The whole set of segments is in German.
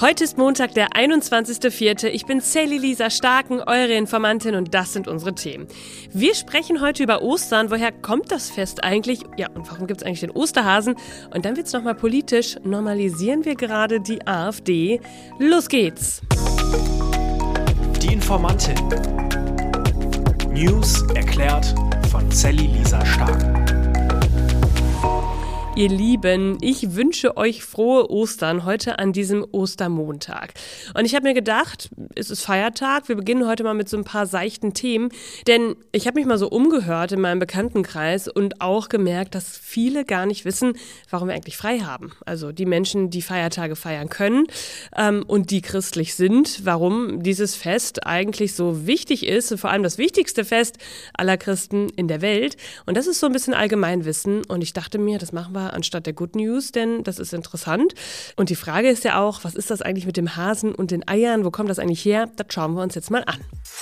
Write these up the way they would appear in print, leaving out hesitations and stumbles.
Heute ist Montag, der 21.04. Ich bin Sally Lisa Starken, eure Informantin, und das sind unsere Themen. Wir sprechen heute über Ostern. Woher kommt das Fest eigentlich? Ja, und warum gibt es eigentlich den Osterhasen? Und dann wird es nochmal politisch. Normalisieren wir gerade die AfD? Los geht's! Die Informantin. News erklärt von Sally Lisa Starken. Ihr Lieben, ich wünsche euch frohe Ostern heute an diesem Ostermontag. Und ich habe mir gedacht, es ist Feiertag, wir beginnen heute mal mit so ein paar seichten Themen, denn ich habe mich mal so umgehört in meinem Bekanntenkreis und auch gemerkt, dass viele gar nicht wissen, warum wir eigentlich frei haben. Also die Menschen, die Feiertage feiern können und die christlich sind, warum dieses Fest eigentlich so wichtig ist, vor allem das wichtigste Fest aller Christen in der Welt. Und das ist so ein bisschen Allgemeinwissen und ich dachte mir, das machen wir anstatt der Good News, denn das ist interessant. Und die Frage ist ja auch, was ist das eigentlich mit dem Hasen und den Eiern? Wo kommt das eigentlich her? Das schauen wir uns jetzt mal an.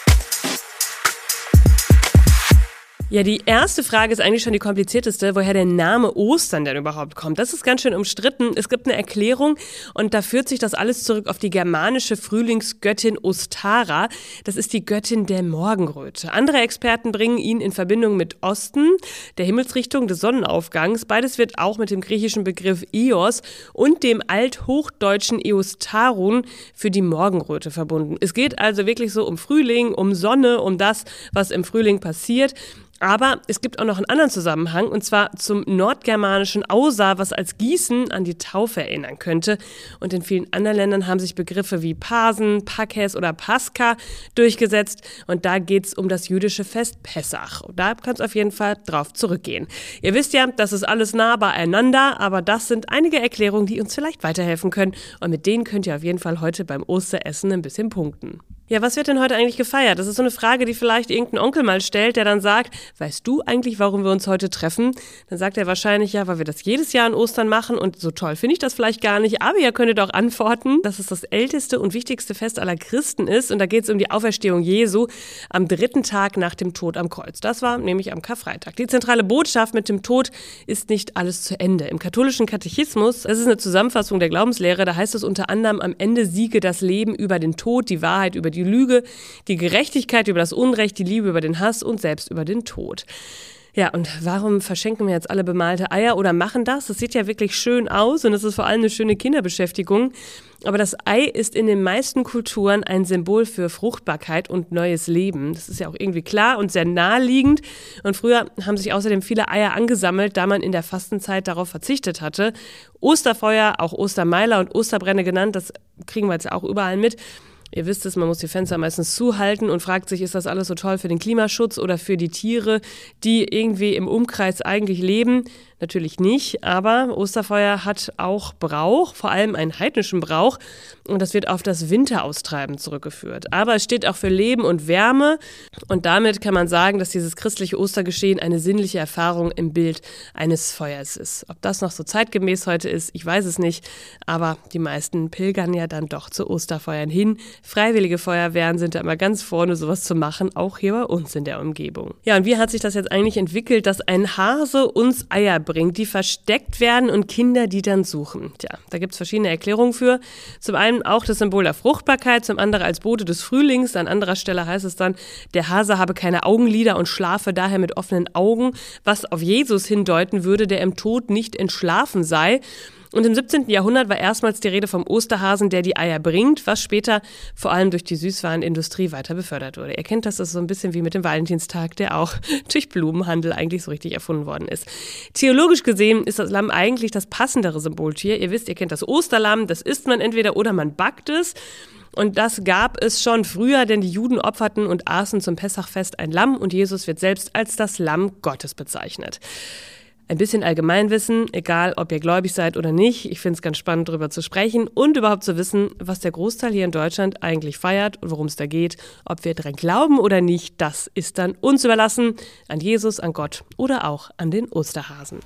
Ja, die erste Frage ist eigentlich schon die komplizierteste, woher der Name Ostern denn überhaupt kommt. Das ist ganz schön umstritten. Es gibt eine Erklärung und da führt sich das alles zurück auf die germanische Frühlingsgöttin Ostara. Das ist die Göttin der Morgenröte. Andere Experten bringen ihn in Verbindung mit Osten, der Himmelsrichtung des Sonnenaufgangs. Beides wird auch mit dem griechischen Begriff Eos und dem althochdeutschen Eostarun für die Morgenröte verbunden. Es geht also wirklich so um Frühling, um Sonne, um das, was im Frühling passiert. Aber es gibt auch noch einen anderen Zusammenhang, und zwar zum nordgermanischen Ausa, was als Gießen an die Taufe erinnern könnte. Und in vielen anderen Ländern haben sich Begriffe wie Pasen, Pakes oder Pascha durchgesetzt. Und da geht's um das jüdische Fest Pessach. Und da kann es auf jeden Fall drauf zurückgehen. Ihr wisst ja, das ist alles nah beieinander, aber das sind einige Erklärungen, die uns vielleicht weiterhelfen können. Und mit denen könnt ihr auf jeden Fall heute beim Osteressen ein bisschen punkten. Ja, was wird denn heute eigentlich gefeiert? Das ist so eine Frage, die vielleicht irgendein Onkel mal stellt, der dann sagt, weißt du eigentlich, warum wir uns heute treffen? Dann sagt er wahrscheinlich, ja, weil wir das jedes Jahr an Ostern machen und so toll finde ich das vielleicht gar nicht. Aber ihr könntet auch antworten, dass es das älteste und wichtigste Fest aller Christen ist. Und da geht es um die Auferstehung Jesu am 3. Tag nach dem Tod am Kreuz. Das war nämlich am Karfreitag. Die zentrale Botschaft mit dem Tod ist nicht alles zu Ende. Im katholischen Katechismus, das ist eine Zusammenfassung der Glaubenslehre, da heißt es unter anderem, am Ende siege das Leben über den Tod, die Wahrheit über die Lüge, die Gerechtigkeit über das Unrecht, die Liebe über den Hass und selbst über den Tod. Ja, und warum verschenken wir jetzt alle bemalte Eier oder machen das? Das sieht ja wirklich schön aus und es ist vor allem eine schöne Kinderbeschäftigung. Aber das Ei ist in den meisten Kulturen ein Symbol für Fruchtbarkeit und neues Leben. Das ist ja auch irgendwie klar und sehr naheliegend. Und früher haben sich außerdem viele Eier angesammelt, da man in der Fastenzeit darauf verzichtet hatte. Osterfeuer, auch Ostermeiler und Osterbrände genannt, das kriegen wir jetzt auch überall mit. Ihr wisst es, man muss die Fenster meistens zuhalten und fragt sich, ist das alles so toll für den Klimaschutz oder für die Tiere, die irgendwie im Umkreis eigentlich leben? Natürlich nicht, aber Osterfeuer hat auch Brauch, vor allem einen heidnischen Brauch, und das wird auf das Winteraustreiben zurückgeführt. Aber es steht auch für Leben und Wärme und damit kann man sagen, dass dieses christliche Ostergeschehen eine sinnliche Erfahrung im Bild eines Feuers ist. Ob das noch so zeitgemäß heute ist, ich weiß es nicht, aber die meisten pilgern ja dann doch zu Osterfeuern hin. Freiwillige Feuerwehren sind da immer ganz vorne, sowas zu machen, auch hier bei uns in der Umgebung. Ja, und wie hat sich das jetzt eigentlich entwickelt, dass ein Hase uns Eier bringt, die versteckt werden und Kinder die dann suchen? Tja, da gibt es verschiedene Erklärungen für. Zum einen auch das Symbol der Fruchtbarkeit, zum anderen als Bote des Frühlings. An anderer Stelle heißt es dann, der Hase habe keine Augenlider und schlafe daher mit offenen Augen, was auf Jesus hindeuten würde, der im Tod nicht entschlafen sei. Und im 17. Jahrhundert war erstmals die Rede vom Osterhasen, der die Eier bringt, was später vor allem durch die Süßwarenindustrie weiter befördert wurde. Ihr kennt das, ist so ein bisschen wie mit dem Valentinstag, der auch durch Blumenhandel eigentlich so richtig erfunden worden ist. Theologisch gesehen ist das Lamm eigentlich das passendere Symboltier. Ihr wisst, ihr kennt das Osterlamm, das isst man entweder oder man backt es. Und das gab es schon früher, denn die Juden opferten und aßen zum Pessachfest ein Lamm und Jesus wird selbst als das Lamm Gottes bezeichnet. Ein bisschen Allgemeinwissen, egal ob ihr gläubig seid oder nicht. Ich finde es ganz spannend, darüber zu sprechen und überhaupt zu wissen, was der Großteil hier in Deutschland eigentlich feiert und worum es da geht. Ob wir dran glauben oder nicht, das ist dann uns überlassen. An Jesus, an Gott oder auch an den Osterhasen.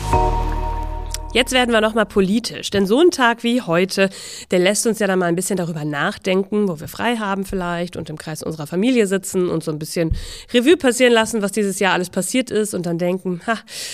Jetzt werden wir nochmal politisch, denn so ein Tag wie heute, der lässt uns ja dann mal ein bisschen darüber nachdenken, wo wir frei haben vielleicht und im Kreis unserer Familie sitzen und so ein bisschen Revue passieren lassen, was dieses Jahr alles passiert ist und dann denken,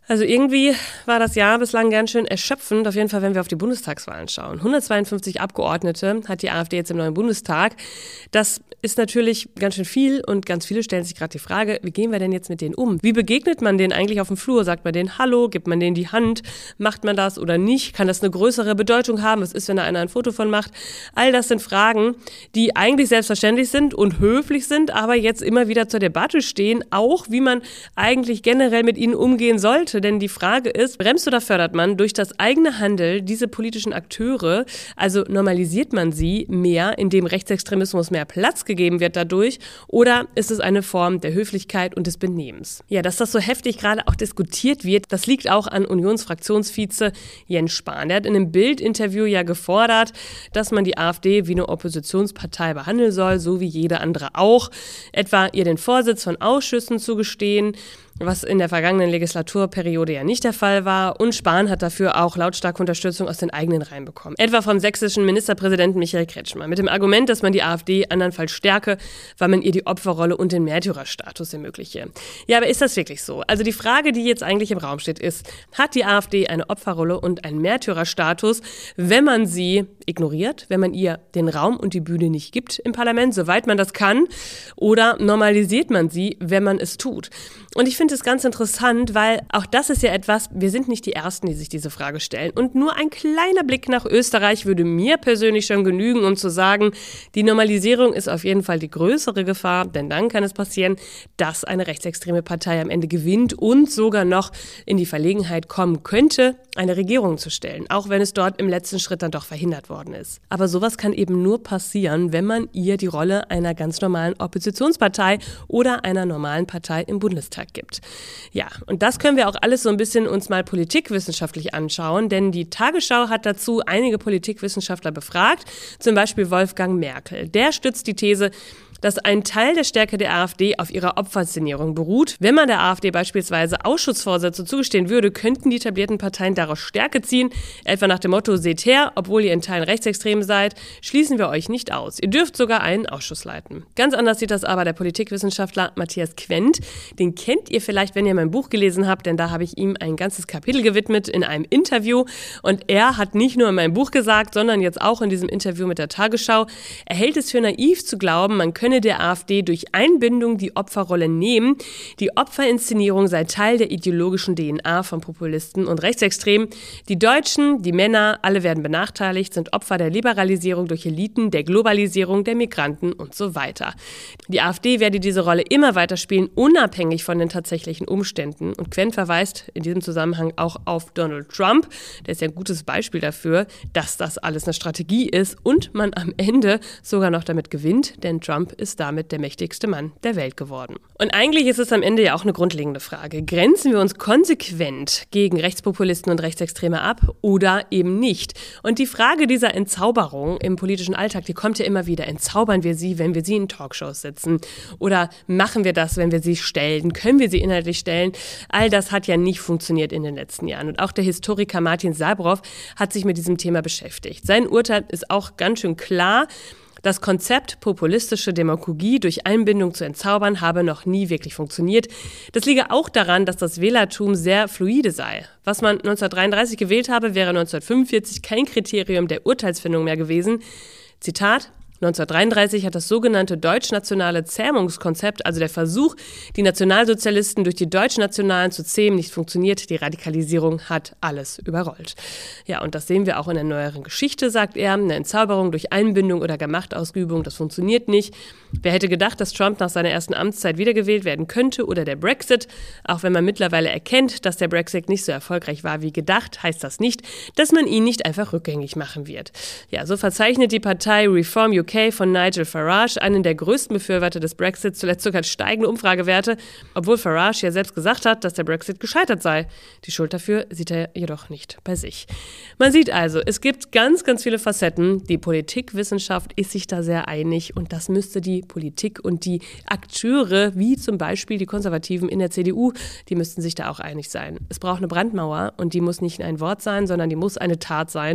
Also irgendwie war das Jahr bislang ganz schön erschöpfend, auf jeden Fall, wenn wir auf die Bundestagswahlen schauen. 152 Abgeordnete hat die AfD jetzt im neuen Bundestag. Das ist natürlich ganz schön viel und ganz viele stellen sich gerade die Frage, wie gehen wir denn jetzt mit denen um? Wie begegnet man denen eigentlich auf dem Flur? Sagt man denen Hallo? Gibt man denen die Hand? Macht man das oder nicht? Kann das eine größere Bedeutung haben? Was ist, wenn da einer ein Foto von macht? All das sind Fragen, die eigentlich selbstverständlich sind und höflich sind, aber jetzt immer wieder zur Debatte stehen, auch wie man eigentlich generell mit ihnen umgehen sollte. Denn die Frage ist, bremst oder fördert man durch das eigene Handeln diese politischen Akteure, also normalisiert man sie mehr, indem Rechtsextremismus mehr Platz gegeben wird dadurch, oder ist es eine Form der Höflichkeit und des Benehmens? Ja, dass das so heftig gerade auch diskutiert wird, das liegt auch an Unionsfraktionsvize Jens Spahn. Der hat in einem Bild-Interview ja gefordert, dass man die AfD wie eine Oppositionspartei behandeln soll, so wie jede andere auch, etwa ihr den Vorsitz von Ausschüssen zugestehen, was in der vergangenen Legislaturperiode ja nicht der Fall war. Und Spahn hat dafür auch lautstarke Unterstützung aus den eigenen Reihen bekommen. Etwa vom sächsischen Ministerpräsidenten Michael Kretschmer. Mit dem Argument, dass man die AfD andernfalls stärke, weil man ihr die Opferrolle und den Märtyrerstatus ermögliche. Ja, aber ist das wirklich so? Also die Frage, die jetzt eigentlich im Raum steht, ist, hat die AfD eine Opferrolle und einen Märtyrerstatus, wenn man sie ignoriert, wenn man ihr den Raum und die Bühne nicht gibt im Parlament, soweit man das kann? Oder normalisiert man sie, wenn man es tut? Und ich finde es ganz interessant, weil auch das ist ja etwas, wir sind nicht die Ersten, die sich diese Frage stellen. Und nur ein kleiner Blick nach Österreich würde mir persönlich schon genügen, um zu sagen, die Normalisierung ist auf jeden Fall die größere Gefahr, denn dann kann es passieren, dass eine rechtsextreme Partei am Ende gewinnt und sogar noch in die Verlegenheit kommen könnte, eine Regierung zu stellen, auch wenn es dort im letzten Schritt dann doch verhindert worden ist. Aber sowas kann eben nur passieren, wenn man ihr die Rolle einer ganz normalen Oppositionspartei oder einer normalen Partei im Bundestag gibt. Ja, und das können wir auch alles so ein bisschen uns mal politikwissenschaftlich anschauen, denn die Tagesschau hat dazu einige Politikwissenschaftler befragt, zum Beispiel Wolfgang Merkel. Der stützt die These, dass ein Teil der Stärke der AfD auf ihrer Opferinszenierung beruht. Wenn man der AfD beispielsweise Ausschussvorsätze zugestehen würde, könnten die etablierten Parteien daraus Stärke ziehen, etwa nach dem Motto, seht her, obwohl ihr in Teilen rechtsextrem seid, schließen wir euch nicht aus. Ihr dürft sogar einen Ausschuss leiten. Ganz anders sieht das aber der Politikwissenschaftler Matthias Quent. Den kennt ihr vielleicht, wenn ihr mein Buch gelesen habt, denn da habe ich ihm ein ganzes Kapitel gewidmet in einem Interview. Und er hat nicht nur in meinem Buch gesagt, sondern jetzt auch in diesem Interview mit der Tagesschau, er hält es für naiv zu glauben, man könne der AfD durch Einbindung die Opferrolle nehmen. Die Opferinszenierung sei Teil der ideologischen DNA von Populisten und Rechtsextremen. Die Deutschen, die Männer, alle werden benachteiligt, sind Opfer der Liberalisierung durch Eliten, der Globalisierung, der Migranten und so weiter. Die AfD werde diese Rolle immer weiter spielen, unabhängig von den tatsächlichen Umständen. Und Quent verweist in diesem Zusammenhang auch auf Donald Trump. Der ist ja ein gutes Beispiel dafür, dass das alles eine Strategie ist und man am Ende sogar noch damit gewinnt, denn Trump ist damit der mächtigste Mann der Welt geworden. Und eigentlich ist es am Ende ja auch eine grundlegende Frage. Grenzen wir uns konsequent gegen Rechtspopulisten und Rechtsextreme ab oder eben nicht? Und die Frage dieser Entzauberung im politischen Alltag, die kommt ja immer wieder. Entzaubern wir sie, wenn wir sie in Talkshows sitzen? Oder machen wir das, wenn wir sie stellen? Können wir sie inhaltlich stellen? All das hat ja nicht funktioniert in den letzten Jahren. Und auch der Historiker Martin Sabrow hat sich mit diesem Thema beschäftigt. Sein Urteil ist auch ganz schön klar. Das Konzept populistische Demagogie durch Einbindung zu entzaubern habe noch nie wirklich funktioniert. Das liege auch daran, dass das Wählertum sehr fluide sei. Was man 1933 gewählt habe, wäre 1945 kein Kriterium der Urteilsfindung mehr gewesen. Zitat: 1933 hat das sogenannte deutschnationale Zähmungskonzept, also der Versuch, die Nationalsozialisten durch die Deutschnationalen zu zähmen, nicht funktioniert. Die Radikalisierung hat alles überrollt. Ja, und das sehen wir auch in der neueren Geschichte, sagt er. Eine Entzauberung durch Einbindung oder Machtausübung, das funktioniert nicht. Wer hätte gedacht, dass Trump nach seiner ersten Amtszeit wiedergewählt werden könnte oder der Brexit? Auch wenn man mittlerweile erkennt, dass der Brexit nicht so erfolgreich war wie gedacht, heißt das nicht, dass man ihn nicht einfach rückgängig machen wird. Ja, so verzeichnet die Partei Reform UK von Nigel Farage, einen der größten Befürworter des Brexit, zuletzt sogar steigende Umfragewerte, obwohl Farage ja selbst gesagt hat, dass der Brexit gescheitert sei. Die Schuld dafür sieht er jedoch nicht bei sich. Man sieht also, es gibt ganz, ganz viele Facetten. Die Politikwissenschaft ist sich da sehr einig und das müsste die Politik und die Akteure, wie zum Beispiel die Konservativen in der CDU, die müssten sich da auch einig sein. Es braucht eine Brandmauer und die muss nicht ein Wort sein, sondern die muss eine Tat sein.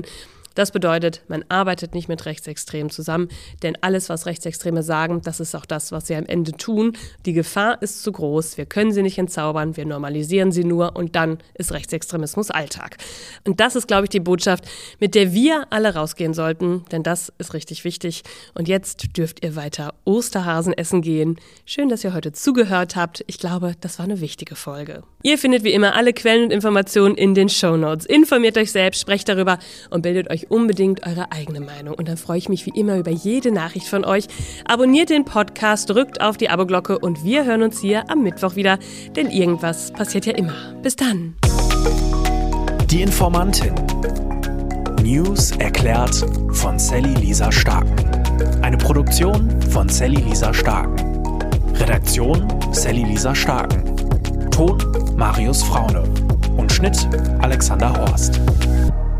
Das bedeutet, man arbeitet nicht mit Rechtsextremen zusammen, denn alles, was Rechtsextreme sagen, das ist auch das, was sie am Ende tun. Die Gefahr ist zu groß, wir können sie nicht entzaubern, wir normalisieren sie nur und dann ist Rechtsextremismus Alltag. Und das ist, glaube ich, die Botschaft, mit der wir alle rausgehen sollten, denn das ist richtig wichtig. Und jetzt dürft ihr weiter Osterhasen essen gehen. Schön, dass ihr heute zugehört habt. Ich glaube, das war eine wichtige Folge. Ihr findet wie immer alle Quellen und Informationen in den Shownotes. Informiert euch selbst, sprecht darüber und bildet euch unbedingt eure eigene Meinung. Und dann freue ich mich wie immer über jede Nachricht von euch. Abonniert den Podcast, drückt auf die Abo-Glocke und wir hören uns hier am Mittwoch wieder, denn irgendwas passiert ja immer. Bis dann. Die Informantin. News erklärt von Sally Lisa Starken. Eine Produktion von Sally Lisa Starken. Redaktion Sally Lisa Starken. Ton Marius Fraune und Schnitt Alexander Horst.